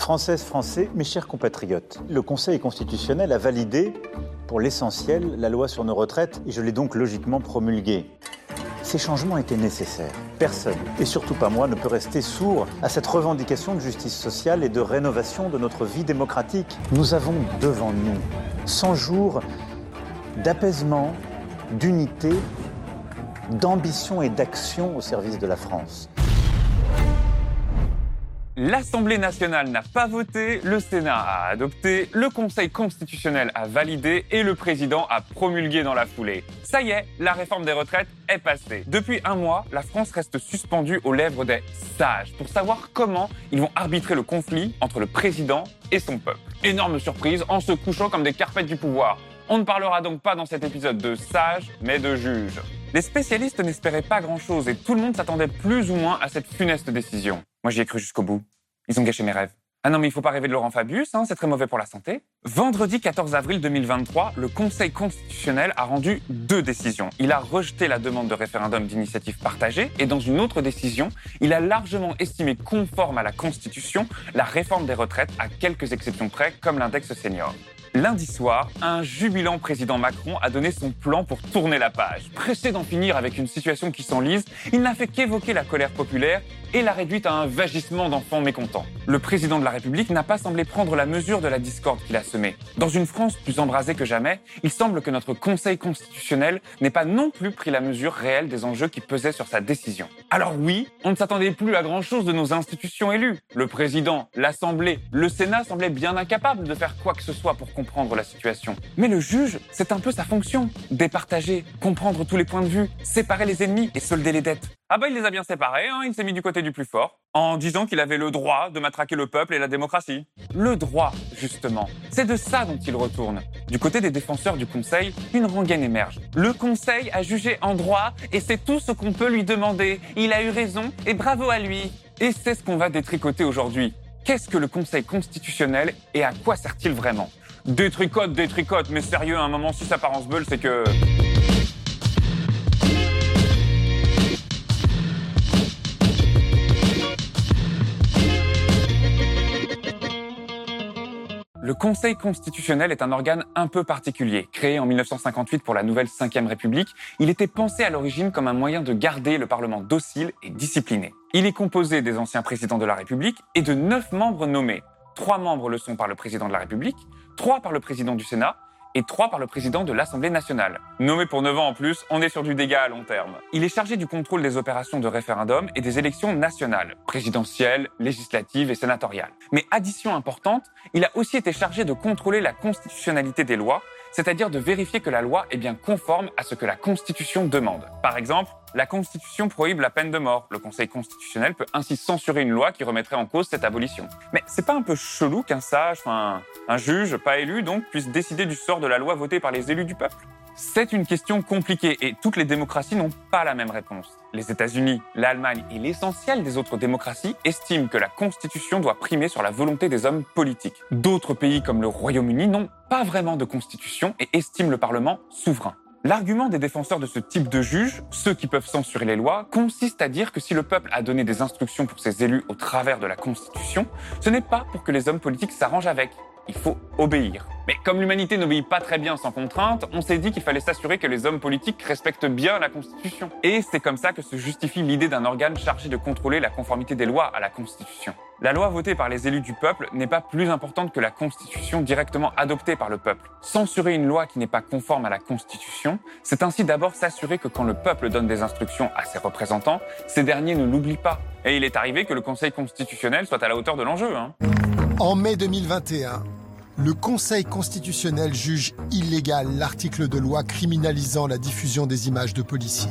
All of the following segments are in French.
Françaises, Français, mes chers compatriotes, le Conseil constitutionnel a validé, pour l'essentiel, la loi sur nos retraites et je l'ai donc logiquement promulguée. Ces changements étaient nécessaires. Personne, et surtout pas moi, ne peut rester sourd à cette revendication de justice sociale et de rénovation de notre vie démocratique. Nous avons devant nous 100 jours d'apaisement, d'unité, d'ambition et d'action au service de la France. L'Assemblée nationale n'a pas voté, le Sénat a adopté, le Conseil constitutionnel a validé et le président a promulgué dans la foulée. Ça y est, la réforme des retraites est passée. Depuis un mois, la France reste suspendue aux lèvres des sages pour savoir comment ils vont arbitrer le conflit entre le président et son peuple. Énorme surprise en se couchant comme des carpettes du pouvoir. On ne parlera donc pas dans cet épisode de sages, mais de juges. Les spécialistes n'espéraient pas grand-chose et tout le monde s'attendait plus ou moins à cette funeste décision. Moi, j'y ai cru jusqu'au bout. Ils ont gâché mes rêves. Ah non, mais il faut pas rêver de Laurent Fabius, c'est très mauvais pour la santé. Vendredi 14 avril 2023, le Conseil constitutionnel a rendu 2 décisions. Il a rejeté la demande de référendum d'initiative partagée et dans une autre décision, il a largement estimé conforme à la Constitution la réforme des retraites à quelques exceptions près, comme l'index senior. Lundi soir, un jubilant président Macron a donné son plan pour tourner la page. Pressé d'en finir avec une situation qui s'enlise, il n'a fait qu'évoquer la colère populaire et l'a réduite à un vagissement d'enfants mécontents. Le président de la République n'a pas semblé prendre la mesure de la discorde qu'il a semée. Dans une France plus embrasée que jamais, il semble que notre Conseil constitutionnel n'ait pas non plus pris la mesure réelle des enjeux qui pesaient sur sa décision. Alors oui, on ne s'attendait plus à grand-chose de nos institutions élues. Le président, l'Assemblée, le Sénat semblaient bien incapables de faire quoi que ce soit pour comprendre la situation. Mais le juge, c'est un peu sa fonction. Départager, comprendre tous les points de vue, séparer les ennemis et solder les dettes. Ah bah il les a bien séparés, il s'est mis du côté du plus fort, en disant qu'il avait le droit de matraquer le peuple et la démocratie. Le droit, justement, c'est de ça dont il retourne. Du côté des défenseurs du Conseil, une rengaine émerge. Le Conseil a jugé en droit et c'est tout ce qu'on peut lui demander. Il a eu raison et bravo à lui. Et c'est ce qu'on va détricoter aujourd'hui. Qu'est-ce que le Conseil constitutionnel et à quoi sert-il vraiment ? Détricote, mais sérieux, à un moment, si ça part en sbeul, c'est que... Le Conseil constitutionnel est un organe un peu particulier. Créé en 1958 pour la nouvelle Ve République, il était pensé à l'origine comme un moyen de garder le Parlement docile et discipliné. Il est composé des anciens présidents de la République et de 9 membres nommés. 3 membres le sont par le président de la République, 3 par le président du Sénat et 3 par le président de l'Assemblée nationale. Nommé pour 9 ans en plus, on est sur du dégât à long terme. Il est chargé du contrôle des opérations de référendum et des élections nationales, présidentielles, législatives et sénatoriales. Mais addition importante, il a aussi été chargé de contrôler la constitutionnalité des lois, c'est-à-dire de vérifier que la loi est bien conforme à ce que la Constitution demande. Par exemple, la Constitution prohibe la peine de mort. Le Conseil constitutionnel peut ainsi censurer une loi qui remettrait en cause cette abolition. Mais c'est pas un peu chelou qu'un sage, un juge pas élu donc, puisse décider du sort de la loi votée par les élus du peuple ? C'est une question compliquée et toutes les démocraties n'ont pas la même réponse. Les États-Unis, l'Allemagne et l'essentiel des autres démocraties estiment que la Constitution doit primer sur la volonté des hommes politiques. D'autres pays comme le Royaume-Uni n'ont pas vraiment de Constitution et estiment le Parlement souverain. L'argument des défenseurs de ce type de juges, ceux qui peuvent censurer les lois, consiste à dire que si le peuple a donné des instructions pour ses élus au travers de la Constitution, ce n'est pas pour que les hommes politiques s'arrangent avec. Il faut obéir. Mais comme l'humanité n'obéit pas très bien sans contrainte, on s'est dit qu'il fallait s'assurer que les hommes politiques respectent bien la Constitution. Et c'est comme ça que se justifie l'idée d'un organe chargé de contrôler la conformité des lois à la Constitution. La loi votée par les élus du peuple n'est pas plus importante que la Constitution directement adoptée par le peuple. Censurer une loi qui n'est pas conforme à la Constitution, c'est ainsi d'abord s'assurer que quand le peuple donne des instructions à ses représentants, ces derniers ne l'oublient pas. Et il est arrivé que le Conseil constitutionnel soit à la hauteur de l'enjeu. En mai 2021, le Conseil constitutionnel juge illégal l'article de loi criminalisant la diffusion des images de policiers.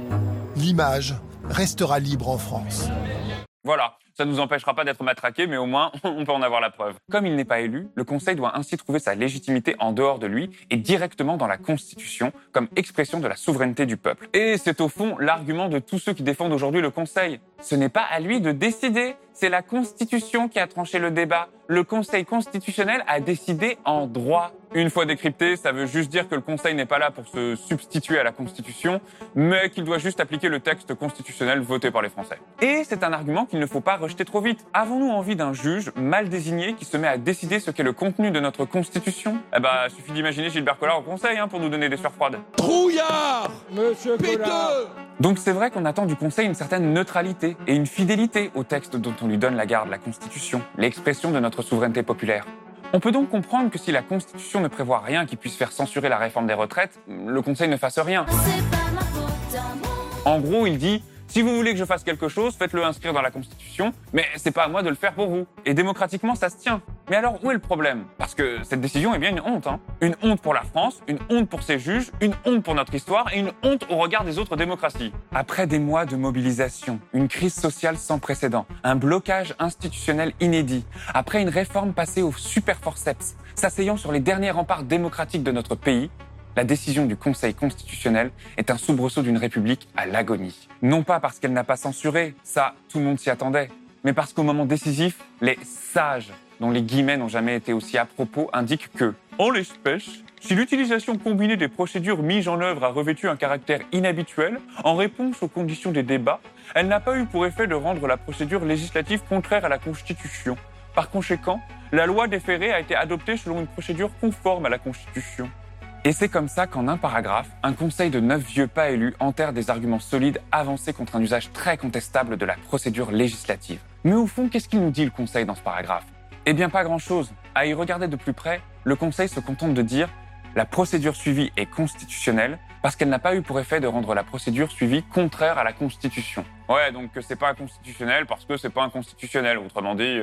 L'image restera libre en France. Voilà, ça ne nous empêchera pas d'être matraqués, mais au moins, on peut en avoir la preuve. Comme il n'est pas élu, le Conseil doit ainsi trouver sa légitimité en dehors de lui et directement dans la Constitution, comme expression de la souveraineté du peuple. Et c'est au fond l'argument de tous ceux qui défendent aujourd'hui le Conseil. ce n'est pas à lui de décider. C'est la Constitution qui a tranché le débat. Le Conseil constitutionnel a décidé en droit. Une fois décrypté, ça veut juste dire que le Conseil n'est pas là pour se substituer à la Constitution, mais qu'il doit juste appliquer le texte constitutionnel voté par les Français. Et c'est un argument qu'il ne faut pas rejeter trop vite. Avons-nous envie d'un juge mal désigné qui se met à décider ce qu'est le contenu de notre Constitution ? Suffit d'imaginer Gilbert Collard au Conseil pour nous donner des sueurs froides. Trouillard ! Monsieur Collard. Donc c'est vrai qu'on attend du Conseil une certaine neutralité et une fidélité au texte dont on lui donne la garde, la Constitution, l'expression de notre souveraineté populaire. On peut donc comprendre que si la Constitution ne prévoit rien qui puisse faire censurer la réforme des retraites, le Conseil ne fasse rien. En gros, il dit « Si vous voulez que je fasse quelque chose, faites-le inscrire dans la Constitution, mais c'est pas à moi de le faire pour vous. » Et démocratiquement, ça se tient. Mais alors, où est le problème ? Parce que cette décision est bien une honte, hein. Une honte pour la France, une honte pour ses juges, une honte pour notre histoire et une honte au regard des autres démocraties. Après des mois de mobilisation, une crise sociale sans précédent, un blocage institutionnel inédit, après une réforme passée au super forceps, s'asseyant sur les derniers remparts démocratiques de notre pays, la décision du Conseil constitutionnel est un soubresaut d'une république à l'agonie. Non pas parce qu'elle n'a pas censuré, ça, tout le monde s'y attendait, mais parce qu'au moment décisif, les sages, dont les guillemets n'ont jamais été aussi à propos, indiquent que, en l'espèce, si l'utilisation combinée des procédures mises en œuvre a revêtu un caractère inhabituel, en réponse aux conditions des débats, elle n'a pas eu pour effet de rendre la procédure législative contraire à la Constitution. Par conséquent, la loi déférée a été adoptée selon une procédure conforme à la Constitution. Et c'est comme ça qu'en un paragraphe, un conseil de 9 vieux pas élus enterre des arguments solides avancés contre un usage très contestable de la procédure législative. Mais au fond, qu'est-ce qu'il nous dit le conseil dans ce paragraphe ? Eh bien pas grand-chose. À y regarder de plus près, le conseil se contente de dire « La procédure suivie est constitutionnelle parce qu'elle n'a pas eu pour effet de rendre la procédure suivie contraire à la Constitution. » Ouais, donc c'est pas inconstitutionnel parce que c'est pas inconstitutionnel, autrement dit...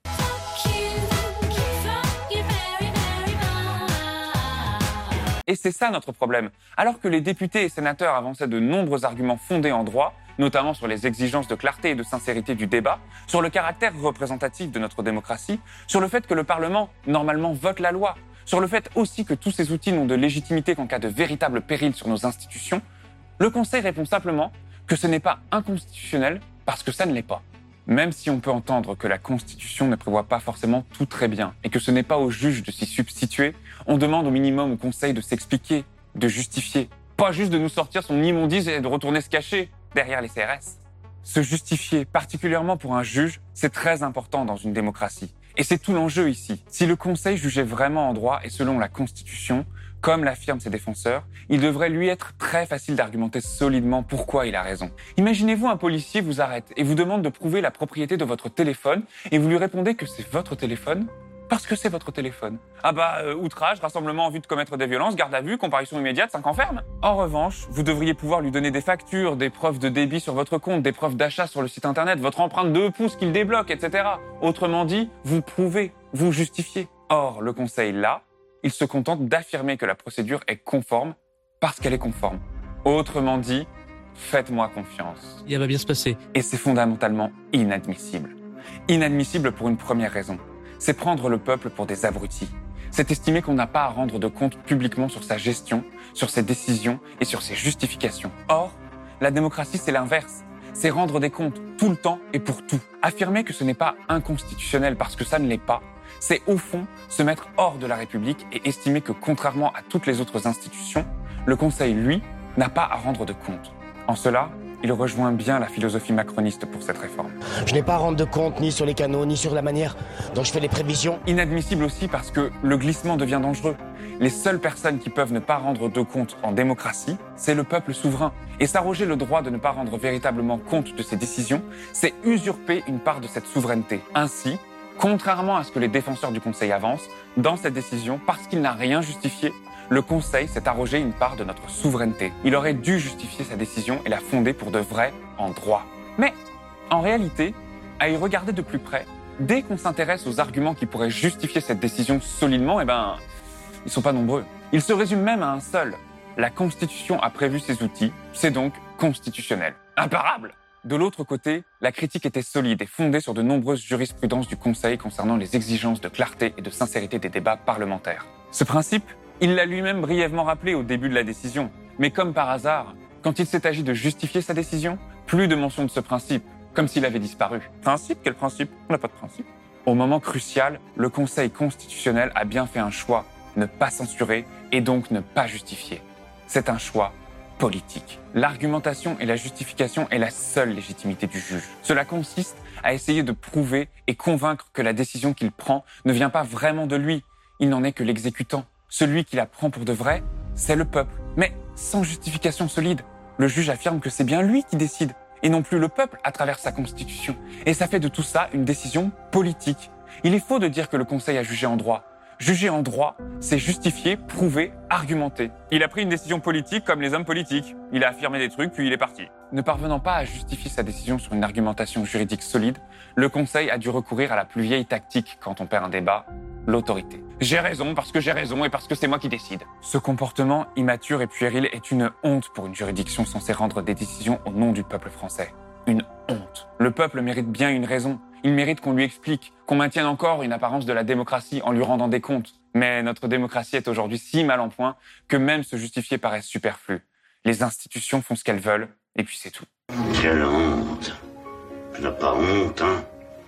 Et c'est ça notre problème. Alors que les députés et sénateurs avançaient de nombreux arguments fondés en droit, notamment sur les exigences de clarté et de sincérité du débat, sur le caractère représentatif de notre démocratie, sur le fait que le Parlement, normalement, vote la loi, sur le fait aussi que tous ces outils n'ont de légitimité qu'en cas de véritable péril sur nos institutions, le Conseil répond simplement que ce n'est pas inconstitutionnel parce que ça ne l'est pas. Même si on peut entendre que la Constitution ne prévoit pas forcément tout très bien et que ce n'est pas au juge de s'y substituer, on demande au minimum au Conseil de s'expliquer, de justifier. Pas juste de nous sortir son immondice et de retourner se cacher derrière les CRS. Se justifier, particulièrement pour un juge, c'est très important dans une démocratie. Et c'est tout l'enjeu ici. Si le Conseil jugeait vraiment en droit et selon la Constitution, comme l'affirment ses défenseurs, il devrait lui être très facile d'argumenter solidement pourquoi il a raison. Imaginez-vous un policier vous arrête et vous demande de prouver la propriété de votre téléphone et vous lui répondez que c'est votre téléphone parce que c'est votre téléphone. Outrage, rassemblement en vue de commettre des violences, garde à vue, comparution immédiate, 5 ans ferme. En revanche, vous devriez pouvoir lui donner des factures, des preuves de débit sur votre compte, des preuves d'achat sur le site internet, votre empreinte 2 pouces qu'il débloque, etc. Autrement dit, vous prouvez, vous justifiez. Or, le Conseil, là, il se contente d'affirmer que la procédure est conforme parce qu'elle est conforme. Autrement dit, faites-moi confiance. Il va bien se passer. Et c'est fondamentalement inadmissible. Inadmissible pour une première raison. C'est prendre le peuple pour des abrutis. C'est estimer qu'on n'a pas à rendre de compte publiquement sur sa gestion, sur ses décisions et sur ses justifications. Or, la démocratie, c'est l'inverse. C'est rendre des comptes tout le temps et pour tout. Affirmer que ce n'est pas inconstitutionnel parce que ça ne l'est pas, c'est au fond se mettre hors de la République et estimer que contrairement à toutes les autres institutions, le Conseil, lui, n'a pas à rendre de compte. En cela, il rejoint bien la philosophie macroniste pour cette réforme. Je n'ai pas à rendre de compte ni sur les canaux, ni sur la manière dont je fais les prévisions. Inadmissible aussi parce que le glissement devient dangereux. Les seules personnes qui peuvent ne pas rendre de compte en démocratie, c'est le peuple souverain. Et s'arroger le droit de ne pas rendre véritablement compte de ses décisions, c'est usurper une part de cette souveraineté. Ainsi, contrairement à ce que les défenseurs du Conseil avancent, dans cette décision, parce qu'il n'a rien justifié, le Conseil s'est arrogé une part de notre souveraineté. Il aurait dû justifier sa décision et la fonder pour de vrai en droit. Mais, en réalité, à y regarder de plus près, dès qu'on s'intéresse aux arguments qui pourraient justifier cette décision solidement, ils sont pas nombreux. Ils se résument même à un seul. La Constitution a prévu ces outils, c'est donc constitutionnel. Imparable! De l'autre côté, la critique était solide et fondée sur de nombreuses jurisprudences du Conseil concernant les exigences de clarté et de sincérité des débats parlementaires. Ce principe, il l'a lui-même brièvement rappelé au début de la décision. Mais comme par hasard, quand il s'est agi de justifier sa décision, plus de mention de ce principe. comme s'il avait disparu. Principe? Quel principe? On n'a pas de principe. Au moment crucial, le Conseil constitutionnel a bien fait un choix, ne pas censurer et donc ne pas justifier. C'est un choix politique. L'argumentation et la justification est la seule légitimité du juge. Cela consiste à essayer de prouver et convaincre que la décision qu'il prend ne vient pas vraiment de lui. Il n'en est que l'exécutant. Celui qui la prend pour de vrai, c'est le peuple. Mais sans justification solide. Le juge affirme que c'est bien lui qui décide, et non plus le peuple à travers sa constitution. Et ça fait de tout ça une décision politique. Il est faux de dire que le Conseil a jugé en droit. Juger en droit, c'est justifier, prouver, argumenter. Il a pris une décision politique comme les hommes politiques. Il a affirmé des trucs, puis il est parti. Ne parvenant pas à justifier sa décision sur une argumentation juridique solide, le Conseil a dû recourir à la plus vieille tactique quand on perd un débat, l'autorité. J'ai raison parce que j'ai raison et parce que c'est moi qui décide. Ce comportement immature et puéril est une honte pour une juridiction censée rendre des décisions au nom du peuple français. Une honte. Le peuple mérite bien une raison. Il mérite qu'on lui explique, qu'on maintienne encore une apparence de la démocratie en lui rendant des comptes. Mais notre démocratie est aujourd'hui si mal en point que même se justifier paraît superflu. Les institutions font ce qu'elles veulent, et puis c'est tout. Quelle honte. Tu n'as pas honte, hein?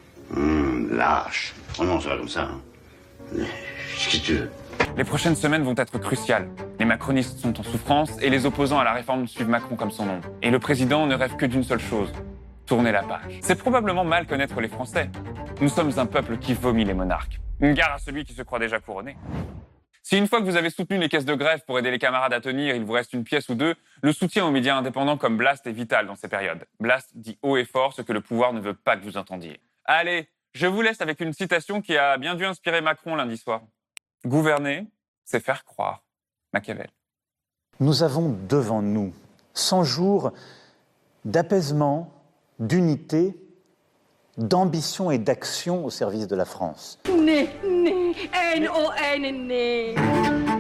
Lâche. Oh non, ça va comme ça. Hein. Qu'est-ce que tu veux? Les prochaines semaines vont être cruciales. Les macronistes sont en souffrance et les opposants à la réforme suivent Macron comme son ombre. Et le président ne rêve que d'une seule chose, tourner la page. C'est probablement mal connaître les Français. Nous sommes un peuple qui vomit les monarques. Une gare à celui qui se croit déjà couronné. Si une fois que vous avez soutenu les caisses de grève pour aider les camarades à tenir, il vous reste une pièce ou deux, le soutien aux médias indépendants comme Blast est vital dans ces périodes. Blast dit haut et fort ce que le pouvoir ne veut pas que vous entendiez. Allez, je vous laisse avec une citation qui a bien dû inspirer Macron lundi soir. Gouverner, c'est faire croire. Machiavel. Nous avons devant nous 100 jours d'apaisement, d'unité, d'ambition et d'action au service de la France. Nee, N-O-N, nee.